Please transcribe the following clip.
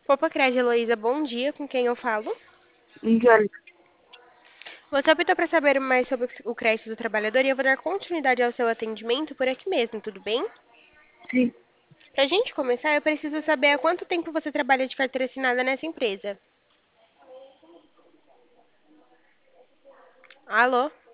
Opa, Crédia Heloísa, bom dia, com quem eu falo? Engano, Você optou para saber mais sobre o crédito do trabalhador e eu vou dar continuidade ao seu atendimento por aqui mesmo, tudo bem? sim. Para a gente começar, eu preciso saber há quanto tempo você trabalha de carteira assinada nessa empresa. Alô?